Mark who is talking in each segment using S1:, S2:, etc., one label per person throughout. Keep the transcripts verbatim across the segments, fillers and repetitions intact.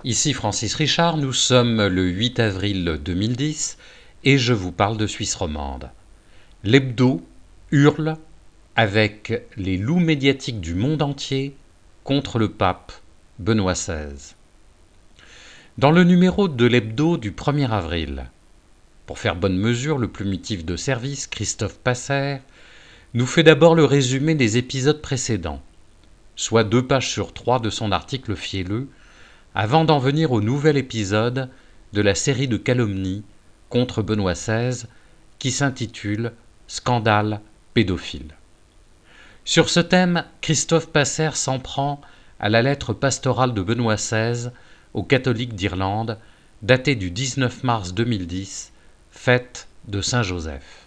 S1: Ici Francis Richard, nous sommes le huit avril deux mille dix et je vous parle de Suisse romande. L'hebdo hurle avec les loups médiatiques du monde entier contre le pape Benoît seize. Dans le numéro de l'hebdo du premier avril, pour faire bonne mesure, le plumitif de service, Christophe Passer, nous fait d'abord le résumé des épisodes précédents, soit deux pages sur trois de son article fielleux, avant d'en venir au nouvel épisode de la série de calomnies contre Benoît seize qui s'intitule « Scandale pédophile ». Sur ce thème, Christophe Passer s'en prend à la lettre pastorale de Benoît seize aux catholiques d'Irlande, datée du dix-neuf mars deux mille dix, fête de Saint-Joseph.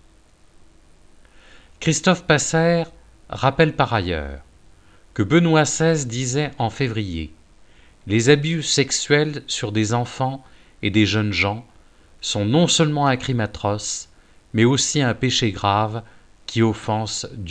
S1: Christophe Passer rappelle par ailleurs que Benoît seize disait en février « Les abus sexuels sur des enfants et des jeunes gens sont non seulement un crime atroce, mais aussi un péché grave qui offense Dieu. »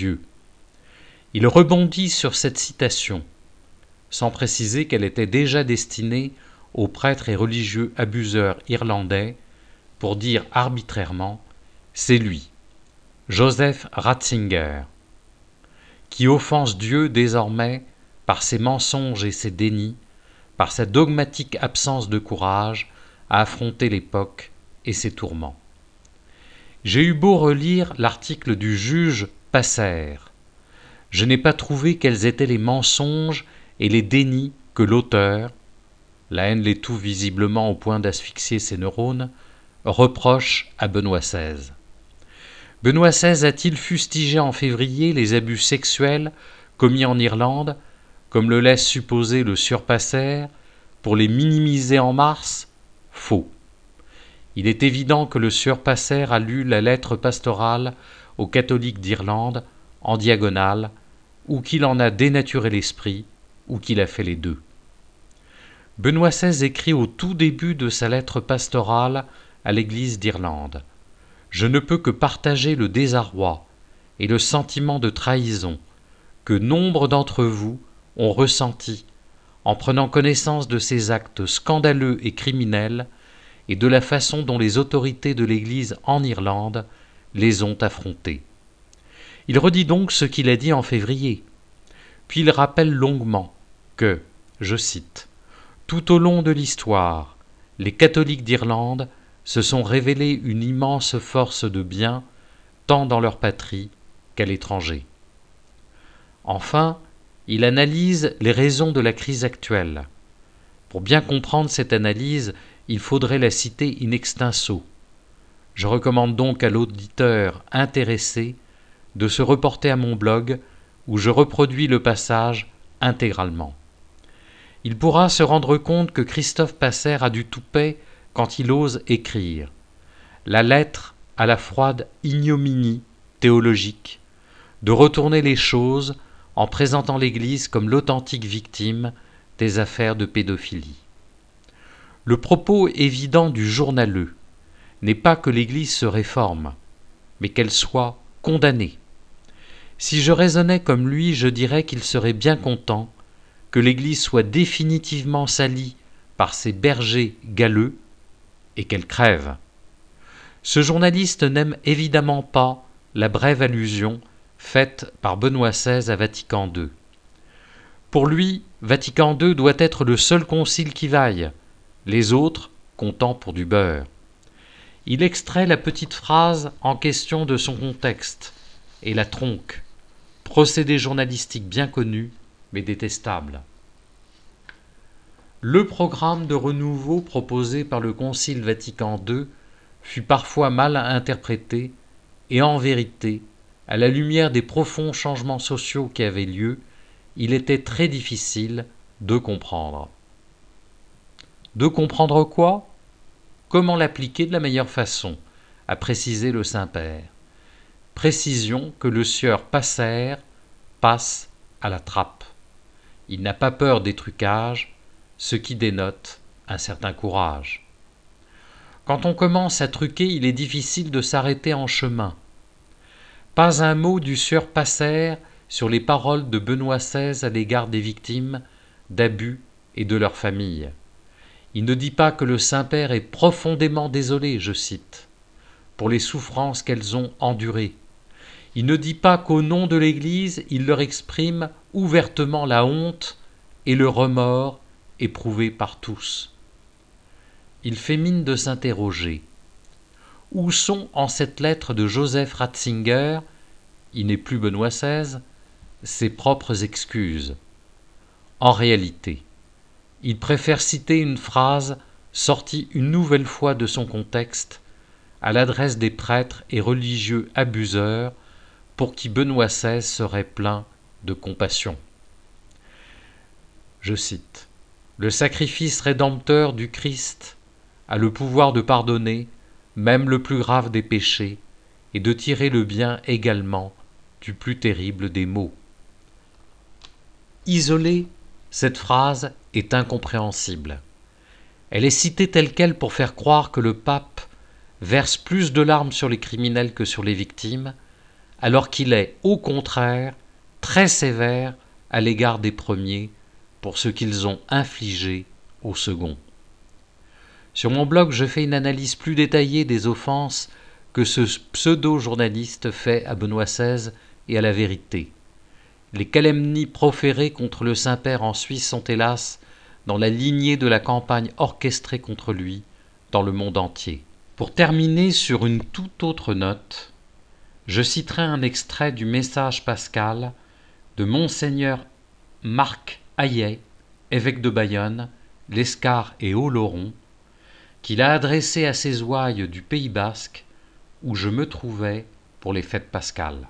S1: Il rebondit sur cette citation, sans préciser qu'elle était déjà destinée aux prêtres et religieux abuseurs irlandais, pour dire arbitrairement « c'est lui, Joseph Ratzinger, qui offense Dieu désormais par ses mensonges et ses dénis, par sa dogmatique absence de courage à affronter l'époque et ses tourments. » J'ai eu beau relire l'article du juge Passer, je n'ai pas trouvé quels étaient les mensonges et les dénis que l'auteur, la haine l'étouffe visiblement au point d'asphyxier ses neurones, reproche à Benoît seize. Benoît seize a-t-il fustigé en février les abus sexuels commis en Irlande, comme le laisse supposer le sieur Passer, pour les minimiser en mars? Faux. Il est évident que le sieur Passer a lu la lettre pastorale aux catholiques d'Irlande en diagonale, ou qu'il en a dénaturé l'esprit, ou qu'il a fait les deux. Benoît seize écrit au tout début de sa lettre pastorale à l'Église d'Irlande « Je ne peux que partager le désarroi et le sentiment de trahison que nombre d'entre vous ont ressenti en prenant connaissance de ces actes scandaleux et criminels et de la façon dont les autorités de l'Église en Irlande les ont affrontés. » Il redit donc ce qu'il a dit en février, puis il rappelle longuement que, je cite, « Tout au long de l'histoire, les catholiques d'Irlande se sont révélés une immense force de bien, tant dans leur patrie qu'à l'étranger. » Enfin, il analyse les raisons de la crise actuelle. Pour bien comprendre cette analyse, il faudrait la citer in extenso. Je recommande donc à l'auditeur intéressé de se reporter à mon blog où je reproduis le passage intégralement. Il pourra se rendre compte que Christophe Passer a du toupet quand il ose écrire la lettre à la froide ignominie théologique de retourner les choses en présentant l'Église comme l'authentique victime des affaires de pédophilie. Le propos évident du journaleux n'est pas que l'Église se réforme, mais qu'elle soit condamnée. Si je raisonnais comme lui, je dirais qu'il serait bien content que l'Église soit définitivement salie par ses bergers galeux et qu'elle crève. Ce journaliste n'aime évidemment pas la brève allusion faite par Benoît seize à Vatican deux. Pour lui, Vatican deux doit être le seul concile qui vaille, les autres comptant pour du beurre. Il extrait la petite phrase en question de son contexte et la tronque, procédé journalistique bien connu mais détestable. Le programme de renouveau proposé par le Concile Vatican deux fut parfois mal interprété et en vérité, à la lumière des profonds changements sociaux qui avaient lieu, il était très difficile de comprendre. De comprendre quoi? Comment l'appliquer de la meilleure façon, a précisé le Saint-Père. Précision que le sieur Passer passe à la trappe. Il n'a pas peur des trucages, ce qui dénote un certain courage. Quand on commence à truquer, il est difficile de s'arrêter en chemin. Pas un mot du sieur Passer sur les paroles de Benoît seize à l'égard des victimes d'abus et de leurs familles. Il ne dit pas que le Saint-Père est profondément désolé, je cite, pour les souffrances qu'elles ont endurées. Il ne dit pas qu'au nom de l'Église, il leur exprime ouvertement la honte et le remords éprouvés par tous. Il fait mine de s'interroger. Où sont en cette lettre de Joseph Ratzinger, il n'est plus Benoît seize, ses propres excuses? En réalité, il préfère citer une phrase sortie une nouvelle fois de son contexte à l'adresse des prêtres et religieux abuseurs pour qui Benoît seize serait plein de compassion. Je cite, « Le sacrifice rédempteur du Christ a le pouvoir de pardonner même le plus grave des péchés et de tirer le bien également du plus terrible des maux. » Isolée, cette phrase est incompréhensible. Elle est citée telle quelle pour faire croire que le pape verse plus de larmes sur les criminels que sur les victimes, alors qu'il est, au contraire, très sévère à l'égard des premiers pour ce qu'ils ont infligé aux seconds. Sur mon blog, je fais une analyse plus détaillée des offenses que ce pseudo-journaliste fait à Benoît seize et à la vérité. Les calomnies proférées contre le Saint-Père en Suisse sont hélas dans la lignée de la campagne orchestrée contre lui dans le monde entier. Pour terminer sur une toute autre note, je citerai un extrait du message pascal de Monseigneur Marc Hayet, évêque de Bayonne, l'Escar et Oloron, qu'il a adressé à ses ouailles du Pays basque, où je me trouvais pour les fêtes pascales.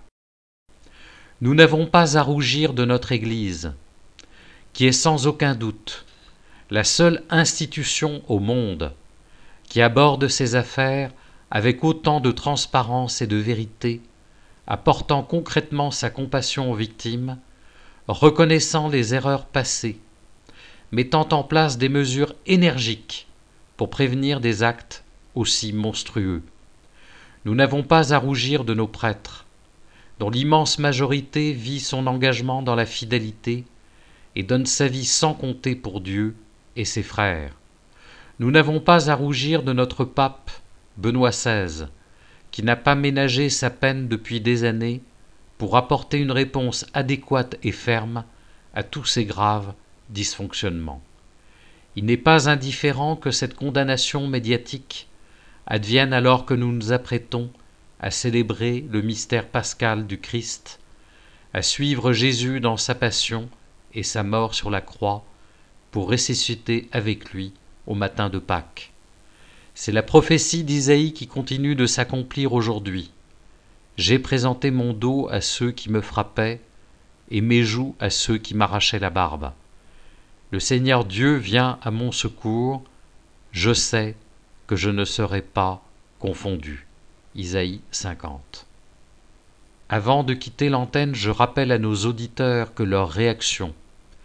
S1: Nous n'avons pas à rougir de notre Église, qui est sans aucun doute la seule institution au monde qui aborde ses affaires avec autant de transparence et de vérité, apportant concrètement sa compassion aux victimes, reconnaissant les erreurs passées, mettant en place des mesures énergiques pour prévenir des actes aussi monstrueux. Nous n'avons pas à rougir de nos prêtres, dont l'immense majorité vit son engagement dans la fidélité et donne sa vie sans compter pour Dieu et ses frères. Nous n'avons pas à rougir de notre pape, Benoît seize, qui n'a pas ménagé sa peine depuis des années pour apporter une réponse adéquate et ferme à tous ces graves dysfonctionnements. Il n'est pas indifférent que cette condamnation médiatique advienne alors que nous nous apprêtons à célébrer le mystère pascal du Christ, à suivre Jésus dans sa passion et sa mort sur la croix pour ressusciter avec lui au matin de Pâques. C'est la prophétie d'Isaïe qui continue de s'accomplir aujourd'hui. J'ai présenté mon dos à ceux qui me frappaient et mes joues à ceux qui m'arrachaient la barbe. Le Seigneur Dieu vient à mon secours, je sais que je ne serai pas confondu. Isaïe cinquante. Avant de quitter l'antenne, je rappelle à nos auditeurs que leurs réactions,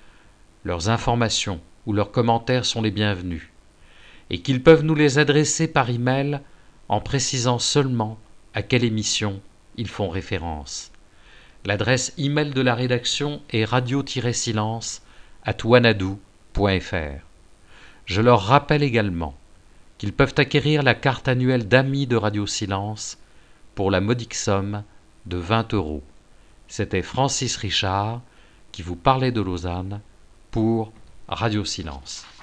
S1: leurs informations ou leurs commentaires sont les bienvenus et qu'ils peuvent nous les adresser par email en précisant seulement à quelle émission ils font référence. L'adresse email de la rédaction est radio-silence arobase wanadoo point f r. Je leur rappelle également qu'ils peuvent acquérir la carte annuelle d'amis de Radio Silence pour la modique somme de vingt euros. C'était Francis Richard qui vous parlait de Lausanne pour Radio Silence.